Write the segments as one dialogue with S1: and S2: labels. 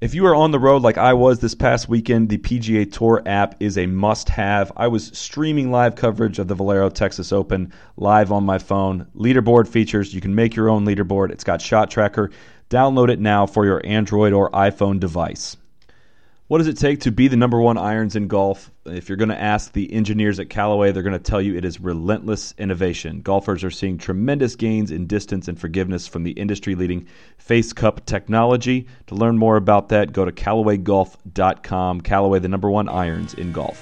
S1: If you are on the road like I was this past weekend, the PGA Tour app is a must-have. I was streaming live coverage of the Valero Texas Open live on my phone. Leaderboard features. You can make your own leaderboard. It's got Shot Tracker. Download it now for your Android or iPhone device. What does it take to be the number one irons in golf? If you're going to ask the engineers at Callaway, they're going to tell you it is relentless innovation. Golfers are seeing tremendous gains in distance and forgiveness from the industry-leading Face Cup technology. To learn more about that, go to CallawayGolf.com. Callaway, the number one irons in golf.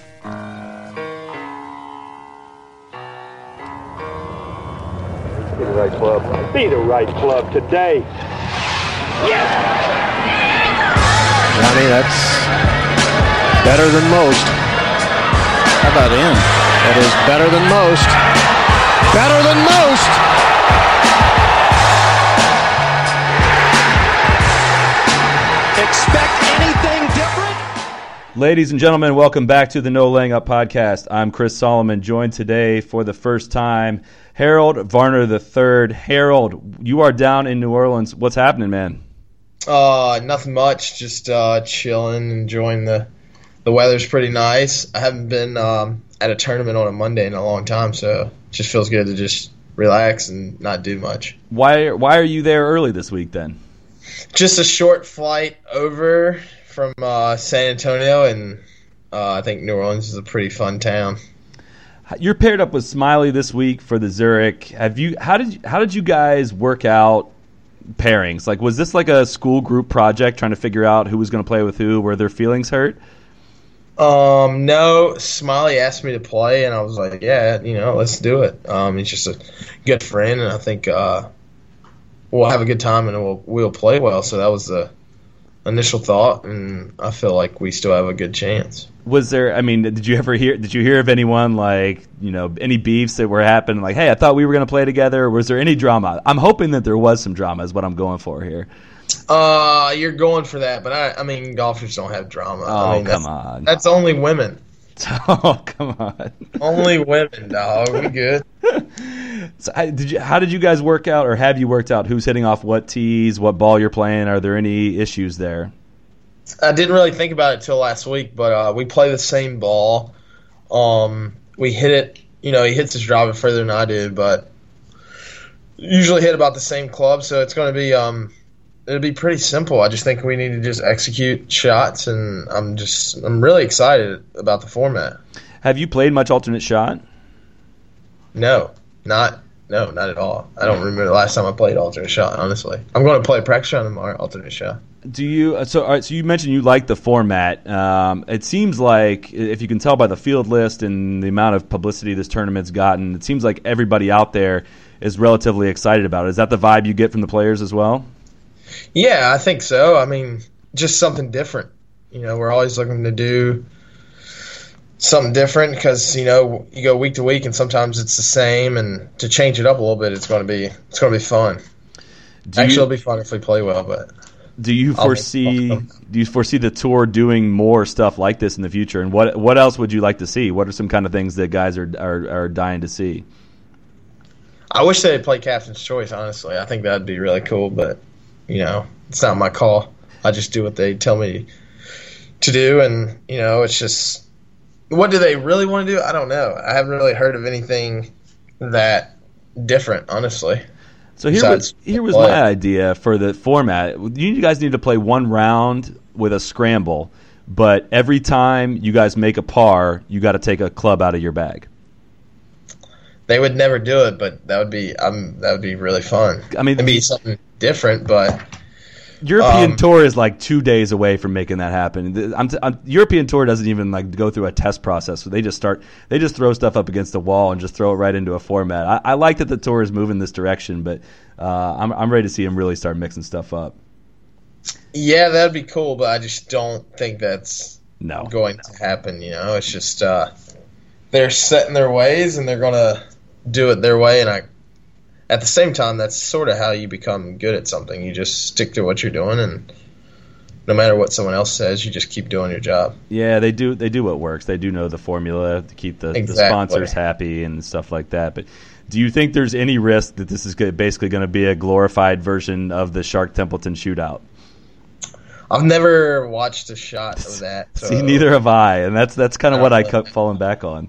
S2: Be the right club. Be the right club today. Yes!
S3: Johnny, that's better than most.
S4: How about in?
S3: That is better than most. Better than most!
S4: Expect anything different?
S1: Ladies and gentlemen, welcome back to the No Laying Up podcast. I'm Chris Solomon, joined today for the first time, Harold Varner III. Harold, you are down in New Orleans. What's happening, man?
S5: Nothing much. Just chilling, enjoying the weather's pretty nice. I haven't been at a tournament on a Monday in a long time, so it just feels good to just relax and not do much.
S1: Why are you there early this week then?
S5: Just a short flight over from San Antonio, and I think New Orleans is a pretty fun town.
S1: You're paired up with Smiley this week for the Zurich. How did you guys work out pairings? Like, was this like a school group project trying to figure out who was going to play with who? Were their feelings hurt?
S5: No. Smiley asked me to play, and I was like, yeah, let's do it. He's just a good friend, and I think we'll have a good time and we'll play well. So that was the initial thought, and I feel like we still have a good chance.
S1: Was there? I mean, did you hear of anyone like any beefs that were happening? Like, hey, I thought we were going to play together. Was there any drama? I'm hoping that there was some drama. Is what I'm going for here.
S5: You're going for that, but I mean, golfers don't have drama.
S1: Oh, come on.
S5: That's only women.
S1: Oh, come on.
S5: Only women, dog. We good.
S1: So, how did you guys work out, or have you worked out who's hitting off what tees, what ball you're playing? Are there any issues there?
S5: I didn't really think about it till last week, but we play the same ball. We hit it. He hits his driver further than I do, but usually hit about the same club. So it's going to be it'll be pretty simple. I just think we need to just execute shots, and I'm really excited about the format.
S1: Have you played much alternate shot?
S5: No, not at all. I don't remember the last time I played alternate shot, honestly. I'm going to play practice round tomorrow, alternate shot.
S1: Do you? So, all right, so you mentioned you like the format. It seems like, if you can tell by the field list and the amount of publicity this tournament's gotten, it seems like everybody out there is relatively excited about it. Is that the vibe you get from the players as well?
S5: Yeah, I think so. I mean, just something different. We're always looking to do something different because you go week to week and sometimes it's the same, and to change it up a little bit, it's going to be fun. It'll be fun if we play well, but.
S1: Do you foresee the tour doing more stuff like this in the future? And what else would you like to see? What are some kind of things that guys are dying to see?
S5: I wish they'd play Captain's Choice, honestly. I think that'd be really cool, but it's not my call. I just do what they tell me to do, and it's just, what do they really want to do? I don't know. I haven't really heard of anything that different, honestly.
S1: So here was my idea for the format. You guys need to play one round with a scramble, but every time you guys make a par, you got to take a club out of your bag.
S5: They would never do it, but that would be really fun. I mean, it'd be something different, but
S1: European Tour is like 2 days away from making that happen. European Tour doesn't even go through a test process. So they just throw stuff up against the wall and just throw it right into a format. I like that the Tour is moving this direction, but I'm ready to see them really start mixing stuff up.
S5: Yeah, that'd be cool, but I just don't think that's going to happen. It's just they're set in their ways and they're going to do it their way, and at the same time, that's sort of how you become good at something. You just stick to what you're doing, and no matter what someone else says, you just keep doing your job.
S1: Yeah, they do what works. They do know the formula to keep the sponsors happy and stuff like that. But do you think there's any risk that this is basically going to be a glorified version of the Shark Templeton shootout?
S5: I've never watched a shot of that. So.
S1: See, neither have I, and that's kind of what I kept falling back on.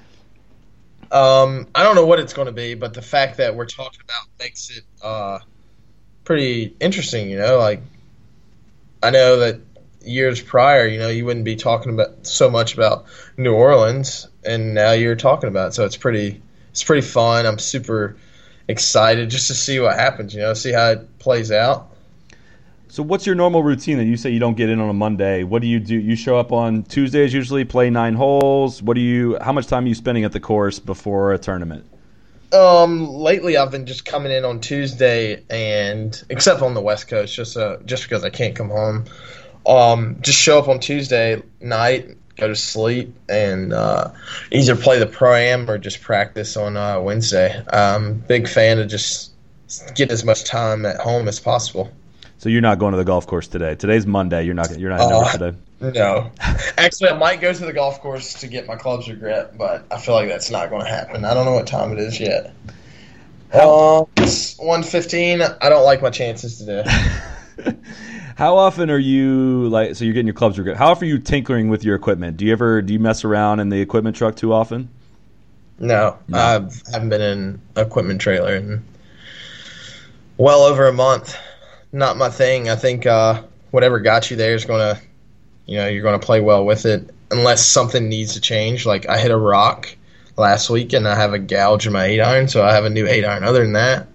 S5: I don't know what it's going to be, but the fact that we're talking about makes it pretty interesting. Like I know that years prior, you wouldn't be talking about so much about New Orleans, and now you're talking about it. So it's pretty fun. I'm super excited just to see what happens. See how it plays out.
S1: So what's your normal routine that you say you don't get in on a Monday? What do? You show up on Tuesdays usually, play 9 holes. How much time are you spending at the course before a tournament?
S5: Lately I've been just coming in on Tuesday, and except on the West Coast, just because I can't come home. Just show up on Tuesday night, go to sleep, and either play the Pro-Am or just practice on Wednesday. Big fan of just getting as much time at home as possible.
S1: So you're not going to the golf course today. Today's Monday. You're not in there today.
S5: No. Actually, I might go to the golf course to get my clubs regret, but I feel like that's not going to happen. I don't know what time it is yet. It's 1:15. I don't like my chances today.
S1: How often are you so you're getting your clubs regret? How often are you tinkering with your equipment? Do you mess around in the equipment truck too often?
S5: No. I haven't been in an equipment trailer in well over a month. Not my thing. I think whatever got you there is going to, you're going to play well with it unless something needs to change. Like I hit a rock last week and I have a gouge in my 8-iron, so I have a new 8-iron. Other than that,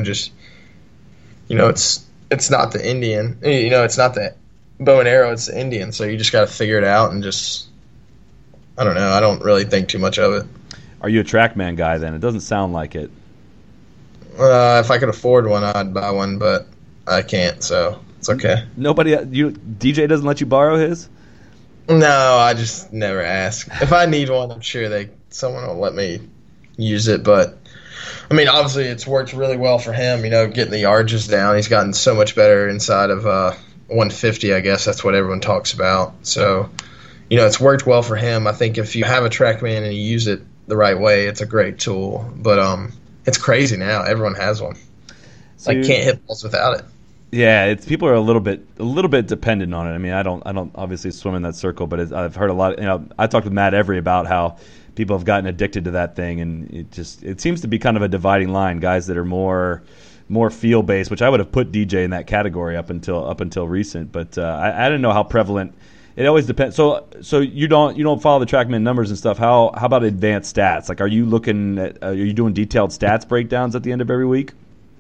S5: it's not the Indian. It's not the bow and arrow. It's the Indian. So you just got to figure it out and just, I don't know. I don't really think too much of it.
S1: Are you a TrackMan guy then? It doesn't sound like it.
S5: If I could afford one, I'd buy one, but I can't, so it's okay.
S1: DJ doesn't let you borrow his?
S5: No, I just never ask. If I need one, I'm sure someone will let me use it. But I mean, obviously, it's worked really well for him. Getting the yardages down. He's gotten so much better inside of 150. I guess that's what everyone talks about. So, it's worked well for him. I think if you have a TrackMan and you use it the right way, it's a great tool. But it's crazy now. Everyone has one. So I can't hit balls without it.
S1: Yeah, people are a little bit dependent on it. I mean, I don't obviously swim in that circle, but I've heard a lot. I talked with Matt Every about how people have gotten addicted to that thing, and it seems to be kind of a dividing line. Guys that are more feel based, which I would have put DJ in that category up until recent, but I didn't know how prevalent. It always depends. So you don't follow the TrackMan numbers and stuff. How about advanced stats? Like, are you doing detailed stats breakdowns at the end of every week?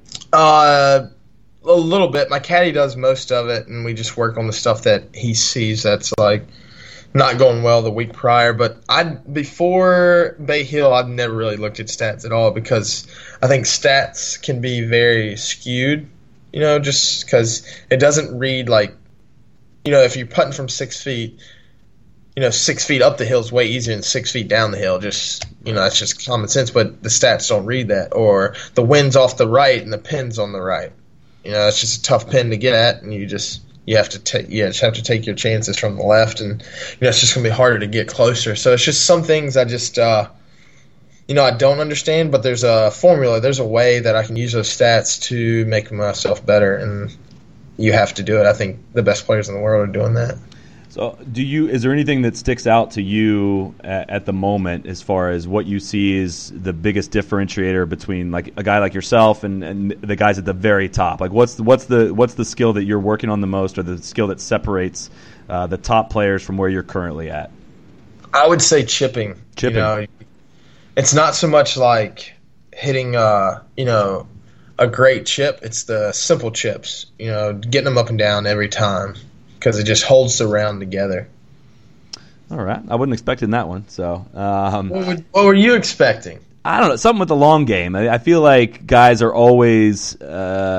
S5: A little bit. My caddy does most of it, and we just work on the stuff that he sees that's like not going well the week prior. But before Bay Hill, I've never really looked at stats at all because I think stats can be very skewed, just because it doesn't read like, if you're putting from 6 feet, 6 feet up the hill is way easier than 6 feet down the hill. Just, that's just common sense, but the stats don't read that. Or the wind's off the right and the pin's on the right. It's just a tough pin to get at, and you just have to take your chances from the left, and it's just gonna be harder to get closer. So it's just some things I just I don't understand, but there's a formula, there's a way that I can use those stats to make myself better, and you have to do it. I think the best players in the world are doing that.
S1: So is there anything that sticks out to you at the moment as far as what you see is the biggest differentiator between like a guy like yourself and the guys at the very top? Like what's the skill that you're working on the most, or the skill that separates the top players from where you're currently at?
S5: I would say chipping. It's not so much like hitting a great chip. It's the simple chips, getting them up and down every time, because it just holds the round together.
S1: All right. I wasn't expecting that one. So,
S5: what were you expecting?
S1: I don't know. Something with the long game. I feel like guys are always looking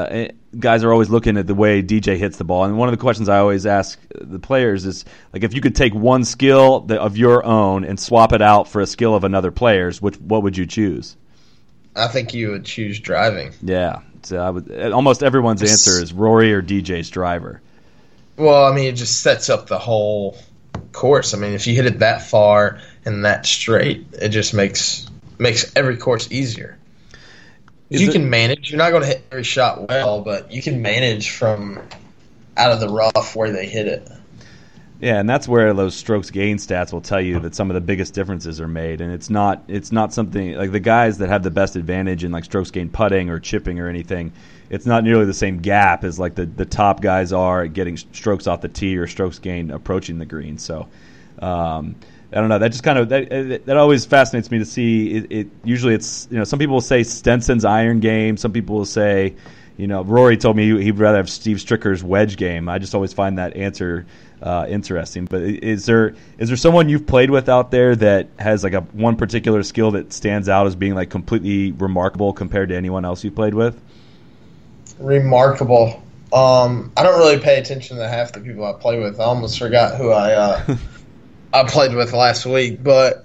S1: at the way DJ hits the ball. And one of the questions I always ask the players is, like, if you could take one skill of your own and swap it out for a skill of another player's, what would you choose?
S5: I think you would choose driving.
S1: Yeah. So almost everyone's answer is Rory or DJ's driver.
S5: Well, I mean, it just sets up the whole course. I mean, if you hit it that far and that straight, it just makes every course easier. You can manage. You're not going to hit every shot well, but you can manage from, out of the rough where they hit it.
S1: Yeah, and that's where those strokes gain stats will tell you that some of the biggest differences are made, and it's not something like the guys that have the best advantage in like strokes gain putting or chipping or anything. It's not nearly the same gap as like the top guys are at getting strokes off the tee or strokes gained approaching the green. So I don't know. That just kind of that always fascinates me to see. It usually it's some people will say Stenson's iron game. Some people will say Rory told me he'd rather have Steve Stricker's wedge game. I just always find that answer interesting. But is there someone you've played with out there that has like one particular skill that stands out as being like completely remarkable compared to anyone else you've played with?
S5: Remarkable. I don't really pay attention to half the people I play with. I almost forgot who I played with last week, but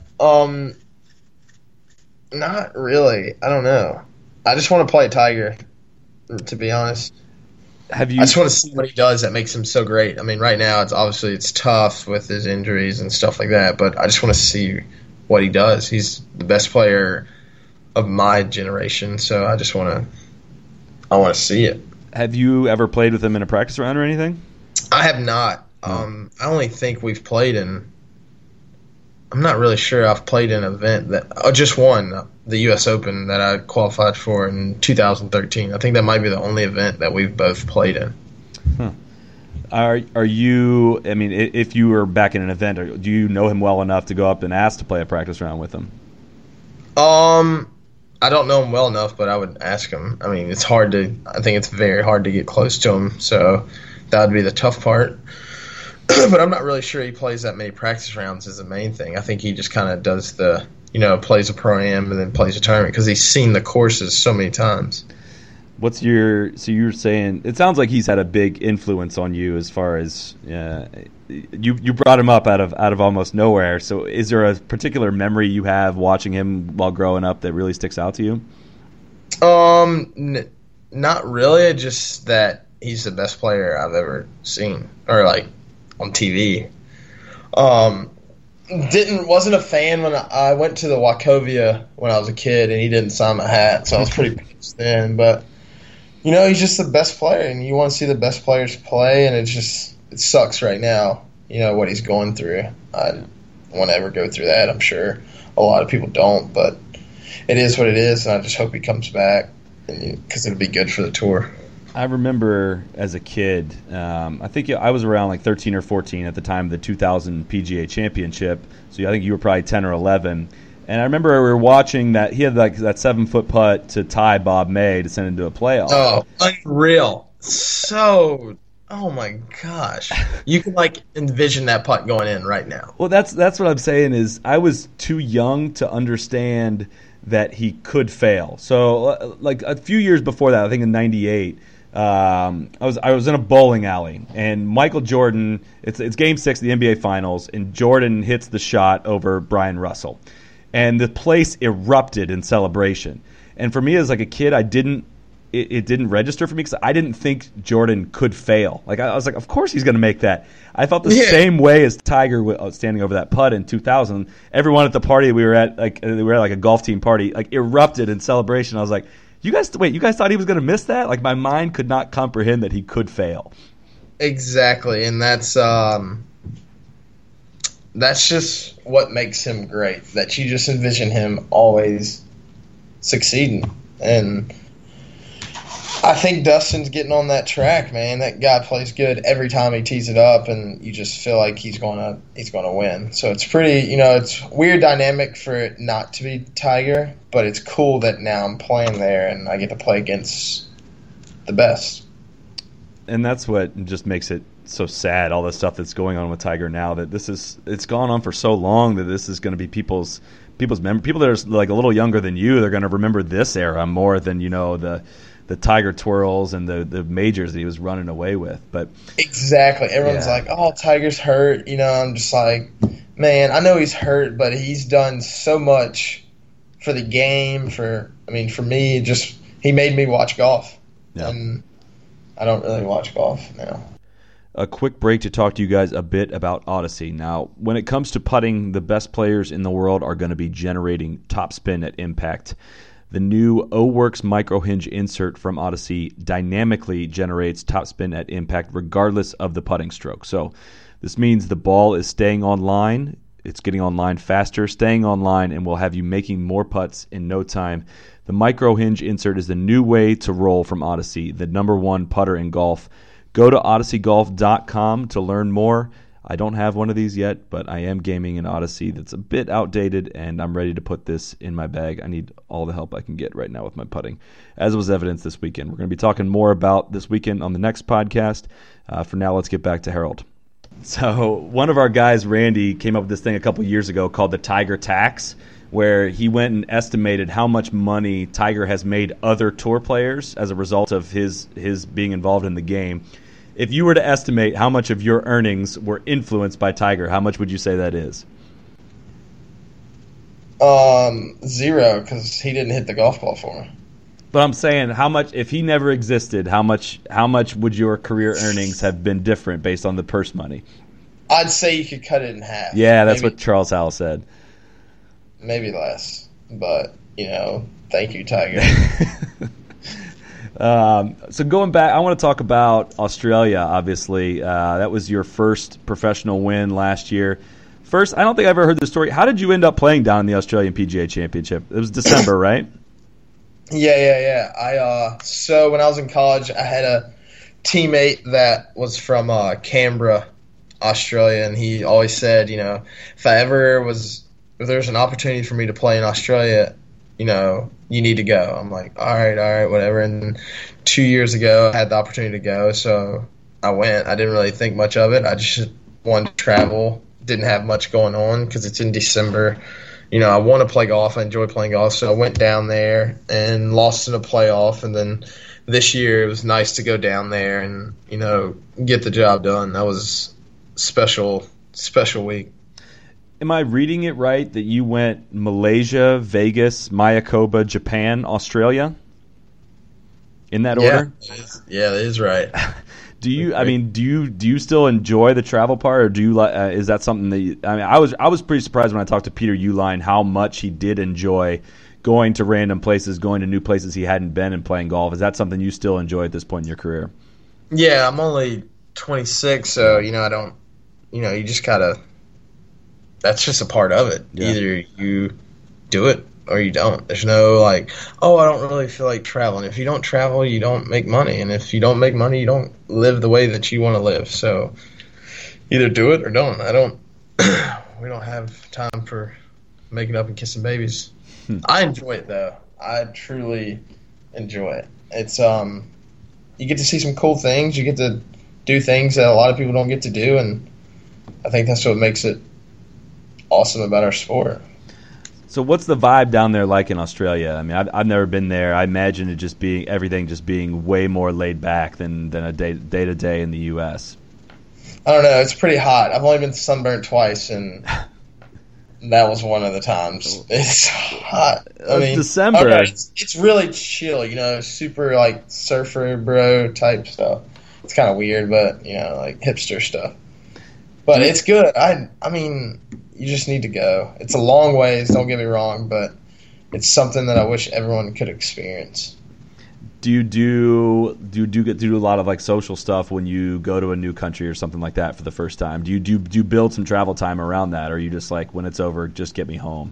S5: not really. I don't know. I just want to play Tiger, to be honest. I just want to see what he does that makes him so great. I mean, right now it's tough with his injuries and stuff like that, but I just want to see what he does. He's the best player of my generation, so I want to see it.
S1: Have you ever played with him in a practice round or anything?
S5: I have not. I only think we've played in. I'm not really sure. I've played in an event that just won the U.S. Open that I qualified for in 2013. I think that might be the only event that we've both played in.
S1: Huh. Are you? I mean, if you were back in an event, do you know him well enough to go up and ask to play a practice round with him?
S5: I don't know him well enough, but I would ask him. I mean, I think it's very hard to get close to him, so that would be the tough part. But I'm not really sure he plays that many practice rounds is the main thing. I think he just kind of does plays a Pro-Am and then plays a tournament because he's seen the courses so many times.
S1: So you're saying, it sounds like he's had a big influence on you as far as you brought him up out of almost nowhere. So is there a particular memory you have watching him while growing up that really sticks out to you?
S5: Not really. Just that he's the best player I've ever seen, or like on TV. Wasn't a fan when I went to the Wachovia when I was a kid, and he didn't sign my hat, so I was pretty pissed then. But he's just the best player, and you want to see the best players play, and it sucks right now. What he's going through. I don't want to ever go through that. I'm sure a lot of people don't, but it is what it is, and I just hope he comes back because it'll be good for the tour.
S1: I remember as a kid, I think I was around like 13 or 14 at the time of the 2000 PGA Championship. So I think you were probably 10 or 11. And I remember we were watching that he had like that 7-foot putt to tie Bob May to send him to a playoff.
S5: Oh, unreal! So, oh my gosh, you can like envision that putt going in right now.
S1: Well, that's what I'm saying is I was too young to understand that he could fail. So like a few years before that, I think in '98. I was in a bowling alley, and Michael Jordan. It's Game 6 of the NBA Finals, and Jordan hits the shot over Brian Russell, and the place erupted in celebration. And for me as like a kid, it didn't register for me because I didn't think Jordan could fail. Like I was like, of course he's going to make that. I felt the same way as Tiger standing over that putt in 2000. Everyone at the party we were at a golf team party, like erupted in celebration. I was like, You guys thought he was going to miss that? Like my mind could not comprehend that he could fail.
S5: Exactly, and that's just what makes him great. That you just envision him always succeeding, and I think Dustin's getting on that track, man. That guy plays good every time he tees it up, and you just feel like he's gonna win. So it's pretty, it's weird dynamic for it not to be Tiger, but it's cool that now I'm playing there and I get to play against the best.
S1: And that's what just makes it so sad, all the stuff that's going on with Tiger now, that it's gone on for so long that this is going to be people's memory. People that are like a little younger than you, they're going to remember this era more than the Tiger twirls and the majors that he was running away with. But
S5: exactly, everyone's like, "Oh, Tiger's hurt." I'm just like, man, I know he's hurt, but he's done so much for the game. For me, just he made me watch golf, and I don't really watch golf now.
S1: A quick break to talk to you guys a bit about Odyssey. Now, when it comes to putting, the best players in the world are going to be generating top spin at impact. The new O-Works micro hinge insert from Odyssey dynamically generates topspin at impact regardless of the putting stroke. So this means the ball is staying online, it's getting online faster, staying online, and will have you making more putts in no time. The micro hinge insert is the new way to roll from Odyssey, the #1 putter in golf. Go to odysseygolf.com to learn more. I don't have one of these yet, but I am gaming an Odyssey that's a bit outdated, and I'm ready to put this in my bag. I need all the help I can get right now with my putting, as was evidenced this weekend. We're going to be talking more about this weekend on the next podcast. For now, let's get back to Harold. So one of our guys, Randy, came up with this thing a couple years ago called the Tiger Tax, where he went and estimated how much money Tiger has made other tour players as a result of his being involved in the game. If you were to estimate how much of your earnings were influenced by Tiger, how much would you say that is?
S5: 0, because he didn't hit the golf ball for me.
S1: But I'm saying, how much, if he never existed, how much would your career earnings have been different based on the purse money?
S5: I'd say you could cut it in half.
S1: Yeah, that's what Charles Howell said.
S5: Maybe less, but thank you, Tiger.
S1: So going back, I want to talk about Australia, obviously. That was your first professional win last year. First, I don't think I've ever heard the story. How did you end up playing down in the Australian PGA Championship? It was December, right?
S5: Yeah. So when I was in college, I had a teammate that was from Canberra, Australia, and he always said, if there's an opportunity for me to play in Australia, you need to go. I'm like, all right, whatever. And 2 years ago, I had the opportunity to go, so I went. I didn't really think much of it. I just wanted to travel. Didn't have much going on because it's in December. I want to play golf. I enjoy playing golf, so I went down there and lost in a playoff. And then this year, it was nice to go down there and, get the job done. That was special week.
S1: Am I reading it right that you went Malaysia, Vegas, Mayakoba, Japan, Australia? In that order?
S5: Yeah, that is right.
S1: Do you still enjoy the travel part, or do you is that something that I was pretty surprised when I talked to Peter Uihlein how much he did enjoy going to random places, going to new places he hadn't been, and playing golf. Is that something you still enjoy at this point in your career?
S5: Yeah, I'm only 26, so I don't. You just gotta. That's just a part of it. Yeah. Either you do it or you don't. There's no I don't really feel like traveling. If you don't travel, you don't make money. And if you don't make money, you don't live the way that you want to live. So either do it or don't. We don't have time for making up and kissing babies. I enjoy it, though. I truly enjoy it. It's you get to see some cool things. You get to do things that a lot of people don't get to do. And I think that's what makes it awesome about our sport.
S1: So what's the vibe down there like in Australia? I mean, I've never been there. I imagine it just being everything just being way more laid back than a day to day in the U.S.
S5: I don't know. It's pretty hot. I've only been sunburnt twice, and that was one of the times. It's hot. I mean,
S1: December.
S5: Okay, it's really chill. Super surfer bro type stuff. It's kind of weird, but hipster stuff. But it's good. I mean, you just need to go. It's a long ways, don't get me wrong, but it's something that I wish everyone could experience.
S1: Do you do get to do a lot of social social stuff when you go to a new country or something like that for the first time? Do you build some travel time around that, or are you just when it's over, just get me home?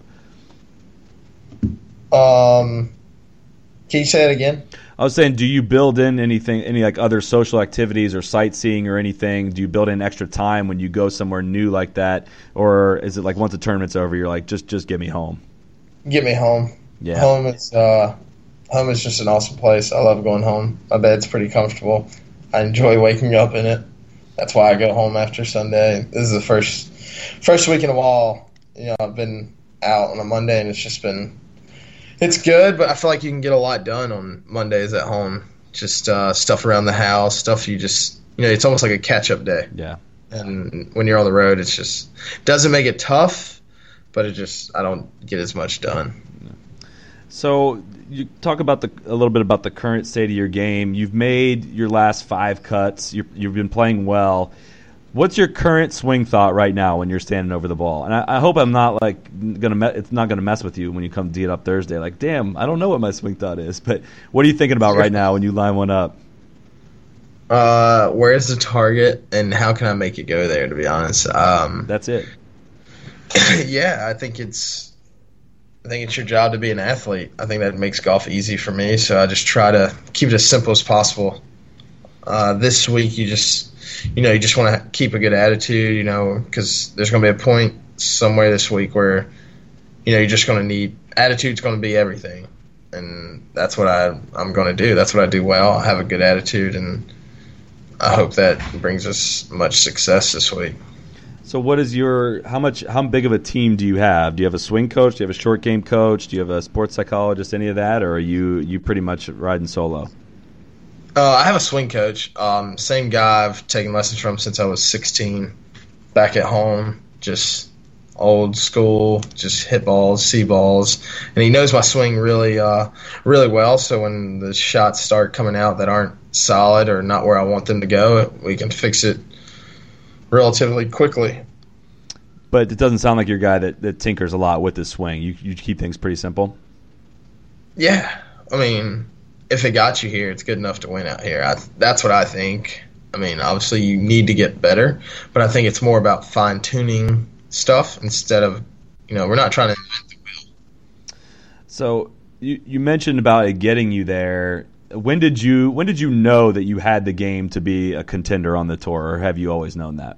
S5: Can you say it again?
S1: I was saying, do you build in any other social activities or sightseeing or anything? Do you build in extra time when you go somewhere new like that, or is it once the tournament's over, you're just get me home?
S5: Get me home.
S1: Yeah.
S5: Home is just an awesome place. I love going home. My bed's pretty comfortable. I enjoy waking up in it. That's why I go home after Sunday. This is the first week in a while. I've been out on a Monday, and it's good, but I feel like you can get a lot done on Mondays at home. Just stuff around the house, stuff you just, it's almost like a catch-up day.
S1: Yeah.
S5: And when you're on the road, it's just, doesn't make it tough, but I don't get as much done.
S1: So you talk about a little bit about the current state of your game. You've made your last 5 cuts. You've been playing well. What's your current swing thought right now when you're standing over the ball? And I hope I'm not it's not gonna mess with you when you come tee it up Thursday. Like, damn, I don't know what my swing thought is. But what are you thinking about right now when you line one up?
S5: Where's the target and how can I make it go there? To be honest,
S1: that's it.
S5: Yeah, I think it's your job to be an athlete. I think that makes golf easy for me. So I just try to keep it as simple as possible. This week, you just want to keep a good attitude, because there's going to be a point somewhere this week where, you're just going to need – attitude's going to be everything. And that's what I'm going to do. That's what I do well. I have a good attitude, and I hope that brings us much success this week.
S1: So what is how big of a team do you have? Do you have a swing coach? Do you have a short game coach? Do you have a sports psychologist, any of that? Or are you pretty much riding solo?
S5: I have a swing coach. Same guy I've taken lessons from since I was 16. Back at home, just old school, just hit balls, see balls, and he knows my swing really, really well. So when the shots start coming out that aren't solid or not where I want them to go, we can fix it relatively quickly.
S1: But it doesn't sound like you're a guy that tinkers a lot with his swing. You keep things pretty simple.
S5: Yeah, I mean, if it got you here, it's good enough to win out here. That's what I think. I mean, obviously you need to get better, but I think it's more about fine-tuning stuff instead of, we're not trying to invent the wheel.
S1: So you mentioned about it getting you there. When did you know that you had the game to be a contender on the tour, or have you always known that?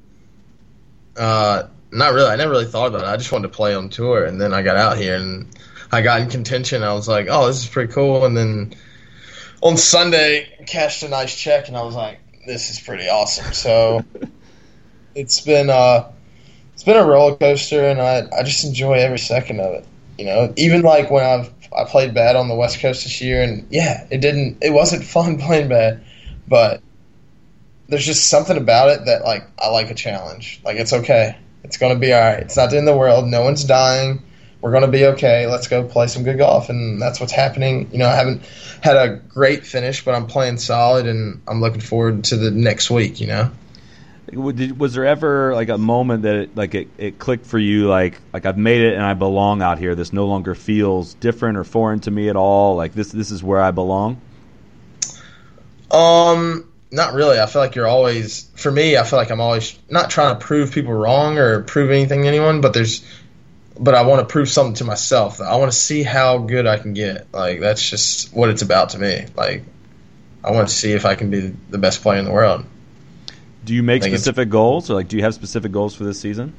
S5: Not really. I never really thought about it. I just wanted to play on tour, and then I got out here and I got in contention. I was like, oh, this is pretty cool. And then on Sunday, cashed a nice check, and I was like, this is pretty awesome. So it's been a roller coaster, and I just enjoy every second of it. Even like when I played bad on the West Coast this year, and yeah, it wasn't fun playing bad, but there's just something about it that I like a challenge. Like, it's okay. It's going to be all right. It's not the end of the world. No one's dying. We're going to be okay. Let's go play some good golf, and that's what's happening. I haven't had a great finish, but I'm playing solid, and I'm looking forward to the next week,
S1: Was there ever a moment that it clicked for you, like I've made it and I belong out here? This no longer feels different or foreign to me at all. Like this is where I belong.
S5: Not really. I feel like for me, I feel like I'm always not trying to prove people wrong or prove anything to anyone, but I want to prove something to myself. I want to see how good I can get. Like, that's just what it's about to me. Like, I want to see if I can be the best player in the world.
S1: Do you make specific goals, or do you have specific goals for this season?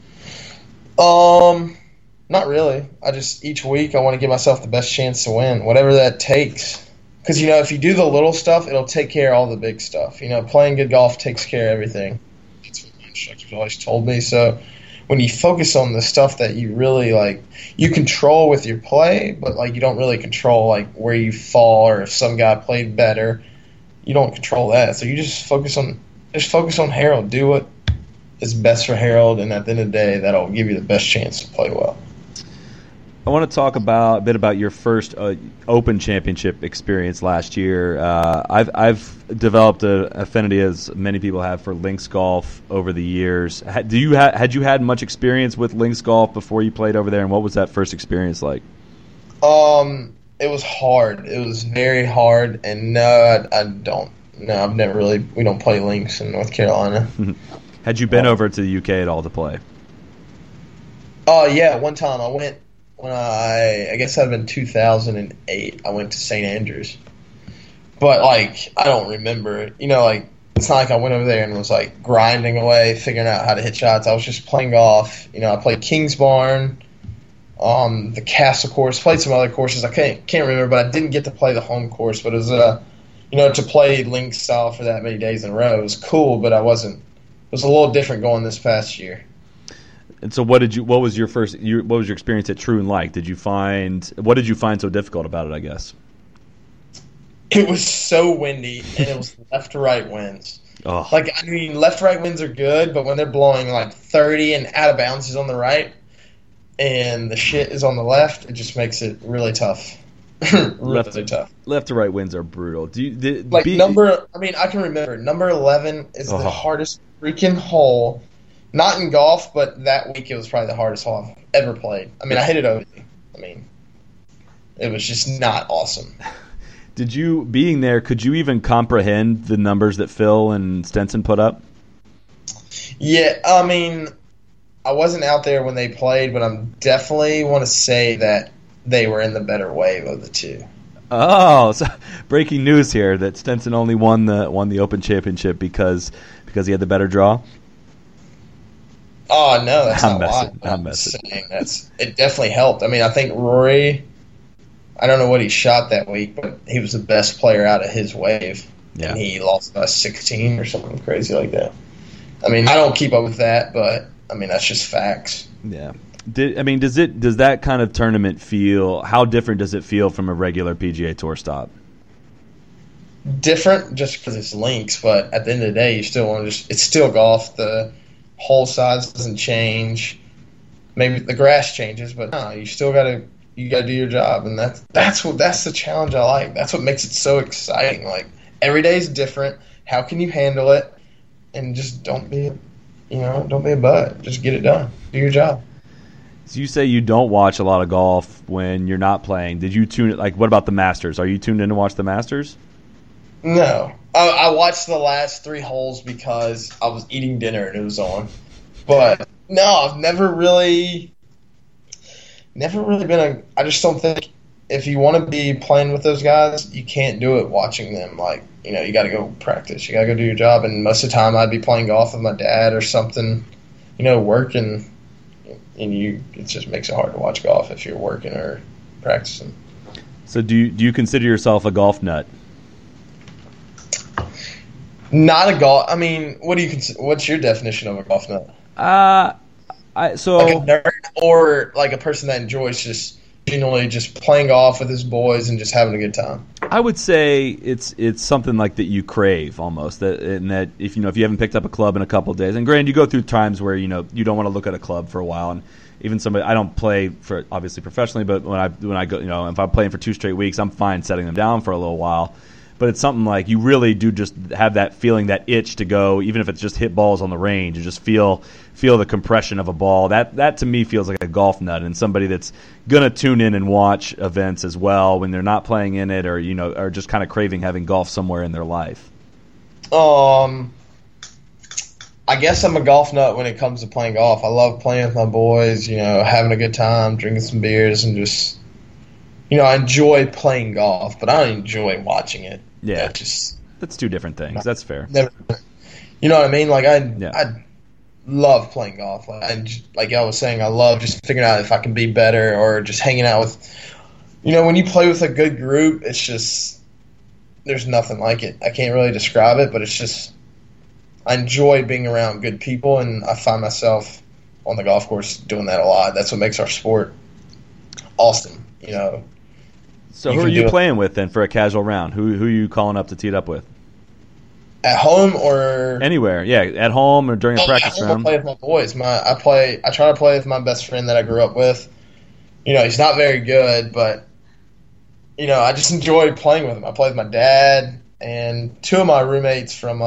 S5: Not really. Each week I want to give myself the best chance to win, whatever that takes. Because, if you do the little stuff, it'll take care of all the big stuff. Playing good golf takes care of everything. That's what my instructors always told me. So when you focus on the stuff that you really, you control with your play, but, you don't really control, where you fall or if some guy played better. You don't control that. So you just focus on Harold. Do what is best for Harold, and at the end of the day, that'll give you the best chance to play well.
S1: I want to talk a bit about your first Open Championship experience last year. I've developed an affinity, as many people have, for links golf over the years. Had you had much experience with links golf before you played over there, and what was that first experience like?
S5: It was hard. It was very hard, and no, I don't. No, I've never really. We don't play links in North Carolina.
S1: Had you been over to the UK at all to play?
S5: Yeah, one time I went. When I guess that had been 2008. I went to St. Andrews, but I don't remember. It's not like I went over there and was grinding away, figuring out how to hit shots. I was just playing golf. I played Kingsbarn, the Castle course, played some other courses. I can't remember, but I didn't get to play the home course. But it was to play link style for that many days in a row, it was cool. But it was a little different going this past year.
S1: And so, what was your experience at Troon like? What did you find so difficult about it, I guess?
S5: It was so windy, and it was left to right winds.
S1: Oh.
S5: Left to right winds are good, but when they're blowing 30 and out of bounds is on the right, and the shit is on the left, it just makes it really tough. Really tough.
S1: Left to right winds are brutal. I
S5: can remember number 11 is the hardest freaking hole. Not in golf, but that week it was probably the hardest hole I've ever played. I mean, I hit it OD. I mean, it was just not awesome.
S1: Did you, being there, could you even comprehend the numbers that Phil and Stenson put up?
S5: Yeah, I mean, I wasn't out there when they played, but I definitely want to say that they were in the better wave of the two.
S1: Oh, so breaking news here that Stenson only won the Open Championship because he had the better draw.
S5: Oh no, that's
S1: I'm
S5: not
S1: messing.
S5: why.
S1: I'm messing.
S5: It definitely helped. I mean, I think Rory, I don't know what he shot that week, but he was the best player out of his wave, and he lost by 16 or something crazy like that. I mean, I don't keep up with that, but I mean that's just facts.
S1: Yeah. Does that kind of tournament feel? How different does it feel from a regular PGA Tour stop?
S5: Different, just because it's links, but at the end of the day, you still want to it's still golf. The hole size doesn't change. Maybe the grass changes, but no, you still gotta do your job, and that's the challenge I like. That's what makes it so exciting. Like every day is different. How can you handle it? And just don't be a butt. Just get it done. Do your job.
S1: So you say you don't watch a lot of golf when you're not playing. Did you tune it? Like, what about the Masters? Are you tuned in to watch the Masters?
S5: No, I watched the last 3 holes because I was eating dinner and it was on. But no, I've never really been I just don't think if you want to be playing with those guys, you can't do it watching them. Like, you got to go practice. You got to go do your job. And most of the time, I'd be playing golf with my dad or something, working. And it just makes it hard to watch golf if you're working or practicing.
S1: So do you consider yourself a golf nut?
S5: Not a golf. I mean, what's your definition of a golf nut?
S1: Like
S5: a nerd or like a person that enjoys just genuinely just playing golf with his boys and just having a good time.
S1: I would say it's something like that you crave almost. That if you haven't picked up a club in a couple of days, and granted, you go through times where you don't want to look at a club for a while, and even somebody I don't play for obviously professionally, but when I go, if I'm playing for 2 straight weeks, I'm fine setting them down for a little while. But it's something like you really do just have that feeling, that itch to go, even if it's just hit balls on the range. You just feel the compression of a ball. That to me feels like a golf nut, and somebody that's gonna tune in and watch events as well when they're not playing in it, or are just kind of craving having golf somewhere in their life.
S5: I guess I'm a golf nut when it comes to playing golf. I love playing with my boys, having a good time, drinking some beers, and just I enjoy playing golf, but I don't enjoy watching it.
S1: Yeah, that's 2 different things. That's fair.
S5: Never, you know what I mean? Like I love playing golf. Like I was saying, I love just figuring out if I can be better or just hanging out with. When you play with a good group, it's just there's nothing like it. I can't really describe it, but it's just I enjoy being around good people, and I find myself on the golf course doing that a lot. That's what makes our sport awesome.
S1: So who are you playing with then for a casual round? Who are you calling up to tee it up with?
S5: At home or
S1: anywhere? Yeah, at home or during a practice round.
S5: I play with my boys. I try to play with my best friend that I grew up with. He's not very good, but I just enjoy playing with him. I play with my dad and 2 of my roommates from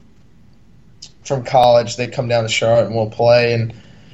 S5: college. They come down to Charlotte and we'll play, and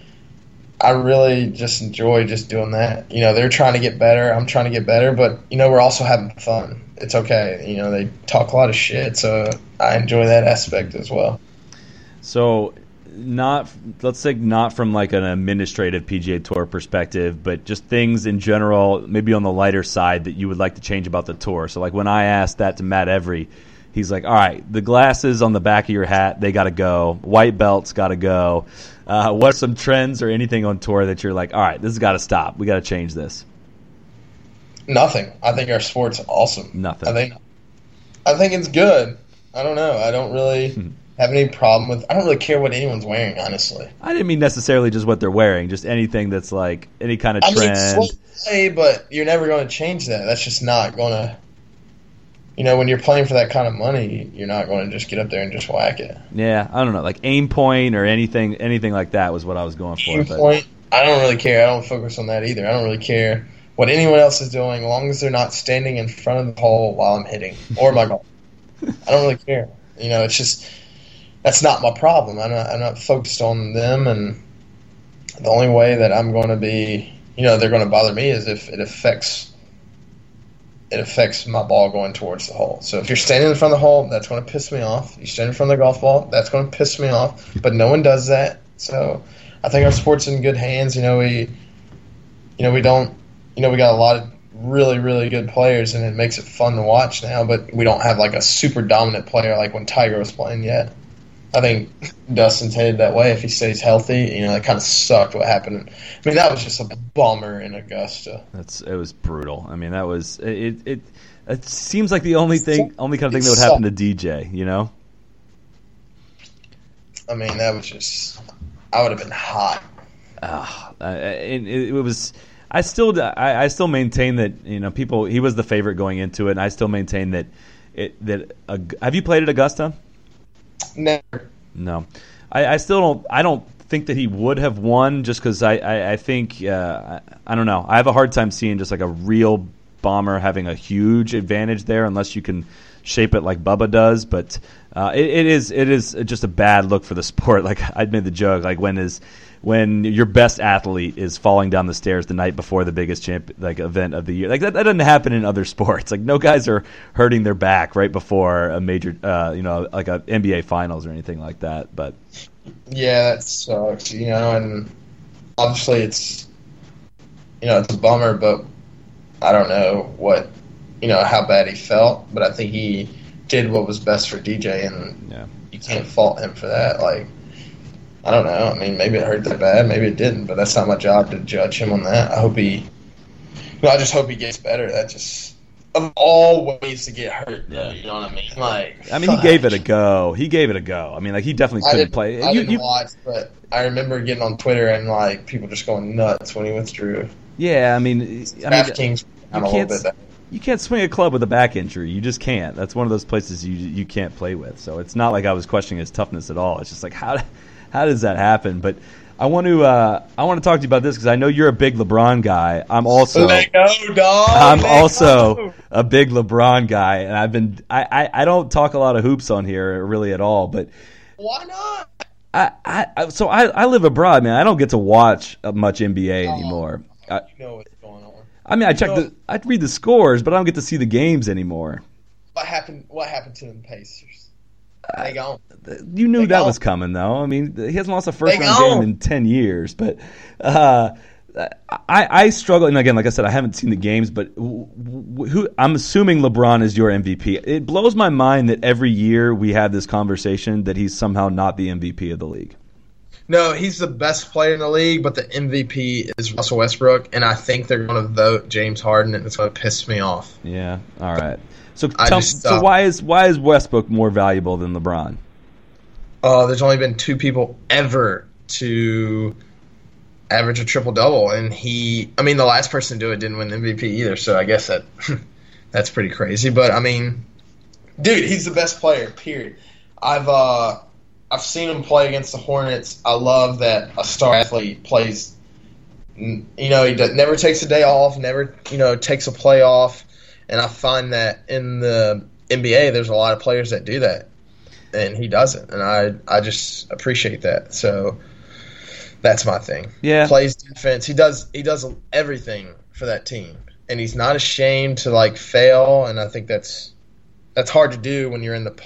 S5: I really just enjoy just doing that. They're trying to get better. I'm trying to get better, but, we're also having fun. It's okay. They talk a lot of shit, so I enjoy that aspect as well.
S1: So let's say not from like an administrative PGA Tour perspective, but just things in general, maybe on the lighter side that you would like to change about the tour. So like when I asked that to Matt Every, he's like, all right, the glasses on the back of your hat, they got to go. White belts got to go. What are some trends or anything on tour that you're like, all right, this has got to stop. We got to change this?
S5: Nothing. I think our sport's awesome.
S1: Nothing.
S5: I think it's good. I don't know. I don't really have any problem with. I don't really care what anyone's wearing, honestly.
S1: I didn't mean necessarily just what they're wearing, just anything that's like any kind of trend.
S5: But you're never going to change that. That's just not going to. When you're playing for that kind of money, you're not going to just get up there and just whack it.
S1: Yeah, I don't know, like aim point or anything like that was what I was going for.
S5: Aim point, I don't really care. I don't focus on that either. I don't really care what anyone else is doing, as long as they're not standing in front of the hole while I'm hitting or my golf. I don't really care. It's just that's not my problem. I'm not focused on them, and the only way that I'm going to be, they're going to bother me is if it affects my ball going towards the hole. So if you're standing in front of the hole, that's going to piss me off. You stand in front of the golf ball, that's going to piss me off. But no one does that. So I think our sport's in good hands. We got a lot of really, really good players, and it makes it fun to watch now. But we don't have like a super dominant player like when Tiger was playing yet. I think Dustin's headed that way if he stays healthy. That kind of sucked what happened. I mean, that was just a bummer in Augusta.
S1: It was brutal. I mean, that was it seems like the only kind of thing that would happen to DJ,
S5: I mean, that was just, I would have been hot.
S1: It was. I still maintain that people. He was the favorite going into it, and I still maintain that have you played at Augusta?
S5: Never.
S1: No, I still don't. I don't think that he would have won just because I think I don't know. I have a hard time seeing just like a real bomber having a huge advantage there unless you can shape it like Bubba does. But it is just a bad look for the sport. Like I made the joke, like when your best athlete is falling down the stairs the night before the biggest event of the year. Like that doesn't happen in other sports. Like no guys are hurting their back right before a major, like a NBA finals or anything like that. But
S5: yeah, that sucks. And obviously it's a bummer, but I don't know how bad he felt, but I think he did what was best for DJ, and you can't fault him for that. Like, I don't know. I mean, maybe it hurt that bad, maybe it didn't, but that's not my job to judge him on that. I just hope he gets better. That just, of all ways to get hurt, though, you know what I mean? Like,
S1: he gave it a go. I mean, like he definitely couldn't play.
S5: I didn't watch, but I remember getting on Twitter and like people just going nuts when he withdrew.
S1: Yeah,
S5: DraftKings
S1: you can't swing a club with a back injury. You just can't. That's one of those places you can't play with. So it's not like I was questioning his toughness at all. It's just like how does that happen? But I want to talk to you about this because I know you're a big LeBron guy. I'm also a big LeBron guy, and I don't talk a lot of hoops on here really at all. But
S5: why not?
S1: I live abroad, man. I don't get to watch much NBA anymore.
S5: You know what's going on.
S1: I mean, I read the scores, but I don't get to see the games anymore.
S5: What happened to them Pacers? They gone.
S1: You knew that was coming, though. I mean, he hasn't lost a first-round game in 10 years. But I struggle. And again, like I said, I haven't seen the games. But I'm assuming LeBron is your MVP. It blows my mind that every year we have this conversation that he's somehow not the MVP of the league.
S5: No, he's the best player in the league, but the MVP is Russell Westbrook, and I think they're going to vote James Harden, and it's going to piss me off.
S1: Yeah, all right. So why is Westbrook more valuable than LeBron?
S5: There's only been two people ever to average a triple-double, and the last person to do it didn't win MVP either, so I guess that's pretty crazy. But, I mean, dude, he's the best player, period. I've seen him play against the Hornets. I love that a star athlete plays. He never takes a day off, never takes a play off, and I find that in the NBA there's a lot of players that do that, and he doesn't, and I just appreciate that. So that's my thing.
S1: Yeah,
S5: plays defense. He does everything for that team, and he's not ashamed to like fail. And I think that's hard to do when you're in the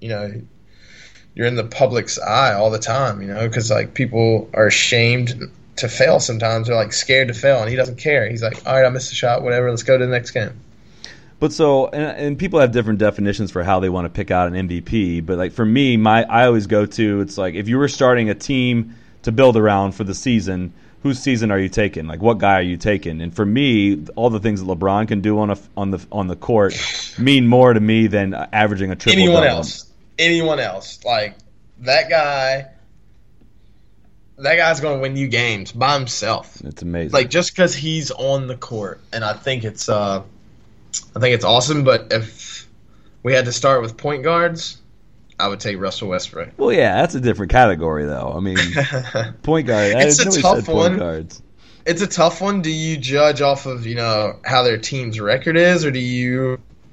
S5: you're in the public's eye all the time, because like people are ashamed to fail sometimes. They're like scared to fail, and he doesn't care. He's like, all right, I missed a shot, whatever. Let's go to the next game.
S1: But so, and people have different definitions for how they want to pick out an MVP. But like for me, I always go to, it's like if you were starting a team to build around for the season, whose season are you taking? Like what guy are you taking? And for me, all the things that LeBron can do on the court mean more to me than averaging a triple double.
S5: Anyone else, like that guy's going to win you games by himself.
S1: It's amazing.
S5: Like just because he's on the court, and I think it's awesome. But if we had to start with point guards, I would take Russell Westbrook.
S1: Well, yeah, that's a different category, though. I mean, point guard.
S5: It's a tough one.
S1: Guards.
S5: It's a tough one. Do you judge off of how their team's record is, or do you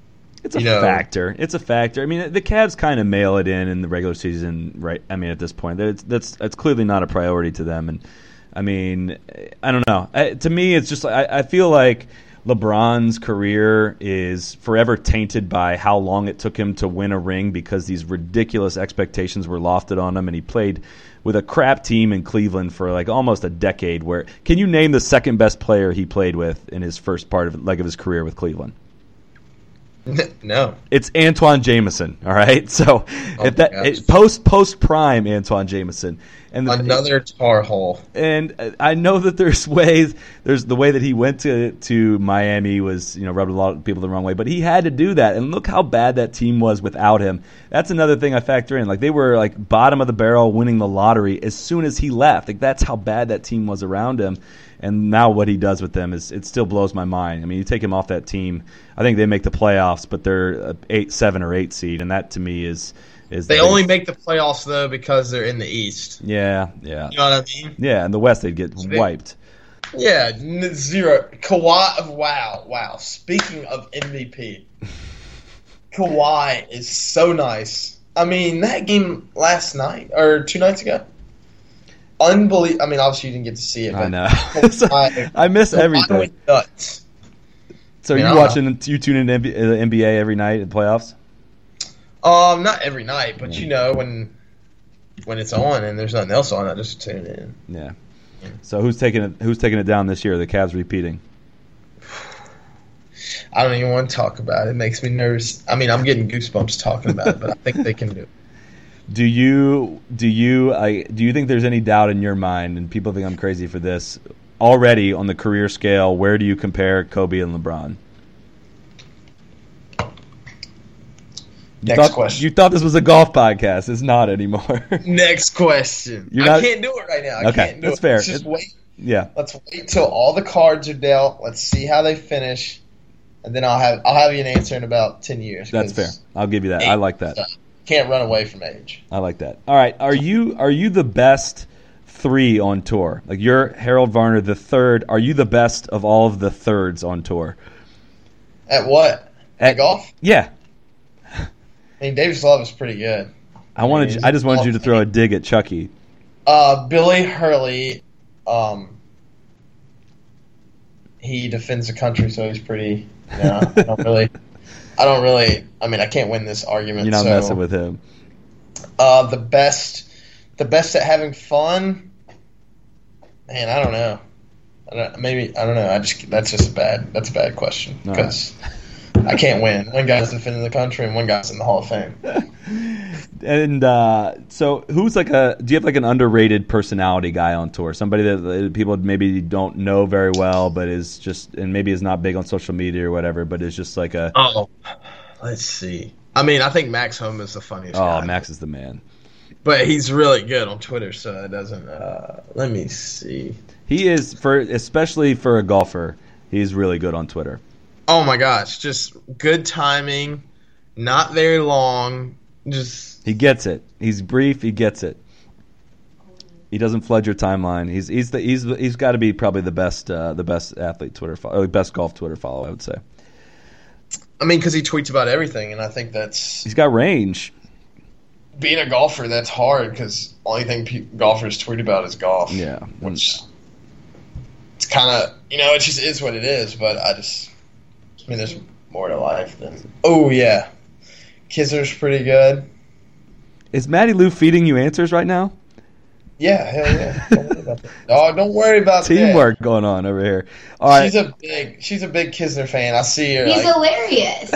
S1: It's a factor. It's a factor. I mean, the Cavs kind of mail it in the regular season, right? I mean, at this point, that's clearly not a priority to them. And I mean, I don't know. To me, it's just I feel like LeBron's career is forever tainted by how long it took him to win a ring because these ridiculous expectations were lofted on him, and he played with a crap team in Cleveland for like almost a decade. Where can you name the second best player he played with in his first of his career with Cleveland?
S5: No,
S1: it's Antoine Jameson. All right, so post prime Antoine Jameson, and
S5: another tar hole.
S1: And I know that there's ways. There's the way that he went to Miami was rubbed a lot of people the wrong way, but he had to do that. And look how bad that team was without him. That's another thing I factor in. Like they were like bottom of the barrel, winning the lottery as soon as he left. Like that's how bad that team was around him. And now what he does with them it still blows my mind. I mean, you take him off that team, I think they make the playoffs, but they're a 7 or 8 seed, and that to me is
S5: they only make the playoffs though because they're in the East.
S1: Yeah.
S5: You know what I mean?
S1: Yeah, in the West they'd get wiped.
S5: Yeah, 0. Kawhi. Wow. Speaking of MVP, Kawhi is so nice. I mean, that game last night or 2 nights ago. Unbelievable. I mean, obviously you didn't get to see it. But
S1: I know. I miss everything.
S5: Went nuts.
S1: So you tune in to the NBA every night in the playoffs?
S5: Not every night, but when it's on and there's nothing else on, I just tune in.
S1: Yeah. So who's taking it down this year? The Cavs repeating?
S5: I don't even want to talk about it. It makes me nervous. I mean, I'm getting goosebumps talking about it, but I think they can do it.
S1: Do you think there's any doubt in your mind, and people think I'm crazy for this, already on the career scale, where do you compare Kobe and LeBron?
S5: Next question.
S1: You thought this was a golf podcast. It's not anymore.
S5: Next question. I can't do it right now.
S1: Okay, that's fair.
S5: Let's just wait.
S1: Yeah.
S5: Let's wait till all the cards are dealt. Let's see how they finish, and then I'll have you an answer in about 10 years.
S1: That's fair. I'll give you that. I like that.
S5: Can't run away from age.
S1: I like that. All right. Are you the best 3 on tour? Like you're Harold Varner the third. Are you the best of all of the thirds on tour?
S5: At what? At golf?
S1: Yeah.
S5: I mean, Davis Love is pretty good.
S1: I just wanted you to throw a dig at Chucky.
S5: Billy Hurley. He defends the country, so he's pretty. I don't really. I mean, I can't win this argument.
S1: You're not messing with him.
S5: The best at having fun. Man, I don't know. I don't know. That's a bad question because I can't win. One guy's defending the country and one guy's in the Hall of Fame.
S1: And so, who's do you have like an underrated personality guy on tour? Somebody that people maybe don't know very well, but is just and maybe is not big on social media or whatever, but is just like a.
S5: Oh, let's see. I mean, I think Max Homa is the funniest guy.
S1: Oh, Max is the man.
S5: But he's really good on Twitter, so it doesn't. Let me see.
S1: He is especially for a golfer. He's really good on Twitter.
S5: Oh my gosh, just good timing, not very long. Just
S1: he gets it. He's brief. He gets it. He doesn't flood your timeline. He's got to be probably the best athlete Twitter follow, or best golf Twitter follow, I would say.
S5: I mean, because he tweets about everything, and I think
S1: he's got range.
S5: Being a golfer, that's hard because only thing golfers tweet about is golf.
S1: Yeah,
S5: which it's kind of it just is what it is. But I mean, there's more to life than. Oh yeah, Kisner's pretty good.
S1: Is Matty Lou feeding you answers right now?
S5: Yeah, hell yeah. Don't worry about that. Oh, don't worry about
S1: teamwork going on over here. All right.
S5: She's a big Kisner fan. I see her.
S6: He's hilarious.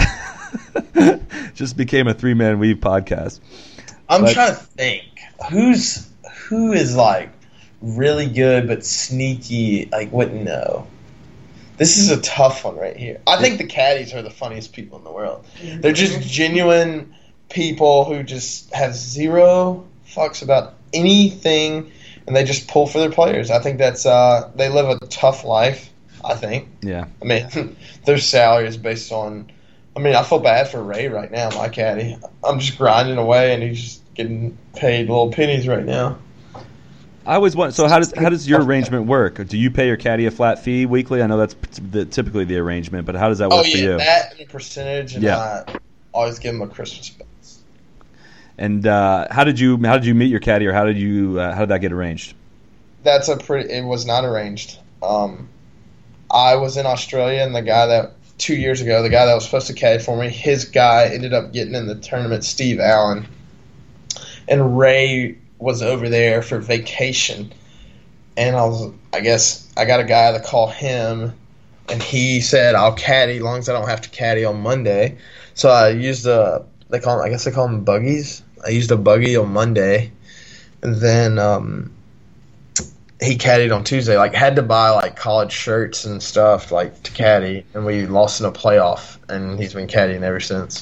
S1: Just became a 3-man weave podcast.
S5: I'm trying to think who is like really good but sneaky. Like wouldn't know. This is a tough one right here. I think the caddies are the funniest people in the world. They're just genuine people who just have zero fucks about anything, and they just pull for their players. I think that's they live a tough life. I think.
S1: Yeah.
S5: I mean, their salary is based on. I mean, I feel bad for Ray right now, my caddy. I'm just grinding away, and he's just getting paid little pennies right now.
S1: I always want. So how does your arrangement work? Do you pay your caddy a flat fee weekly? I know that's typically the arrangement, but how does that work for you?
S5: That and a percentage, and I always give him a Christmas bonus.
S1: And how did you meet your caddy, or how did that get arranged?
S5: It was not arranged. I was in Australia, and 2 years ago, the guy that was supposed to caddy for me, his guy ended up getting in the tournament, Steve Allen, and Ray was over there for vacation, and I got a guy to call him, and he said I'll caddy as long as I don't have to caddy on Monday. So I used they call them buggies. I used a buggy on Monday, and then he caddied on Tuesday. Had to buy college shirts and stuff to caddy, and we lost in a playoff, and he's been caddying ever since.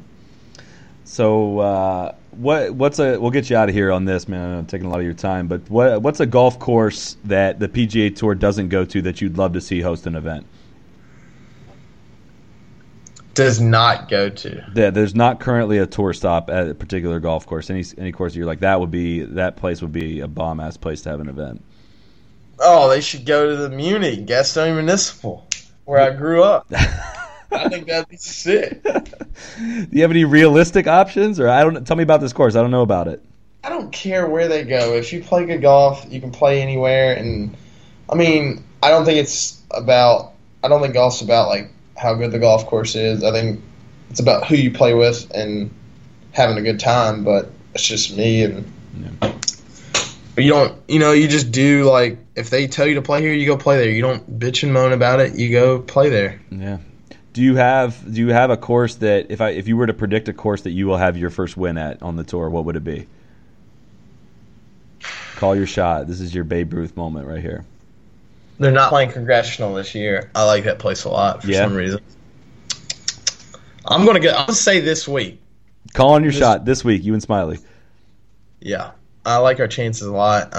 S1: So we'll get you out of here on this, man. I'm taking a lot of your time, but what's a golf course that the PGA Tour doesn't go to that you'd love to see host an event?
S5: Does not go to.
S1: Yeah, there's not currently a tour stop at a particular golf course. Any course you're like that place would be a bomb ass place to have an event.
S5: Oh, they should go to the Munich Gaston Municipal, where I grew up. I think that'd be sick.
S1: Do you have any realistic options, or tell me about this course? I don't know about it.
S5: I don't care where they go. If you play good golf, you can play anywhere. And I don't think golf's about how good the golf course is. I think it's about who you play with and having a good time. But it's just me. But you don't, you just do if they tell you to play here, you go play there. You don't bitch and moan about it. You go play there.
S1: Yeah. Do you have a course that if you were to predict a course that you will have your first win at on the tour, what would it be? Call your shot. This is your Babe Ruth moment right here.
S5: They're not playing Congressional this year. I like that place a lot for some reason. I'm gonna say this week.
S1: Call on your shot this week, you and Smiley.
S5: Yeah. I like our chances a lot.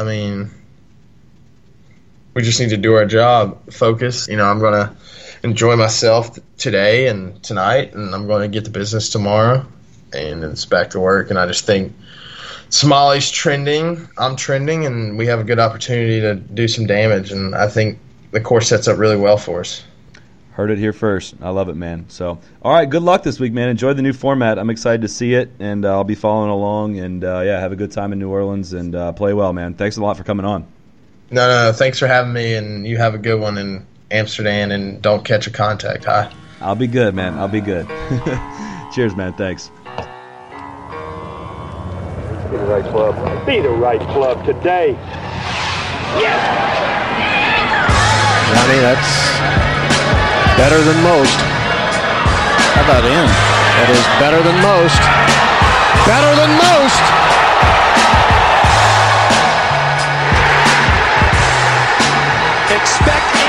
S5: We just need to do our job, focus. I'm going to enjoy myself today and tonight, and I'm going to get to business tomorrow, and it's back to work. And I just think Smiley's trending, I'm trending, and we have a good opportunity to do some damage, and I think the course sets up really well for us.
S1: Heard it here first. I love it, man. So, all right, good luck this week, man. Enjoy the new format. I'm excited to see it, and I'll be following along. And, have a good time in New Orleans and play well, man. Thanks a lot for coming on.
S5: No, thanks for having me, and you have a good one in Amsterdam, and don't catch a contact high.
S1: I'll be good, man. I'll be good. Cheers, man. Thanks.
S2: Be the right club. Be the right club today. Yes!
S3: Johnny, that's better than most.
S4: How about in?
S3: That is better than most. Better than most!
S4: Expect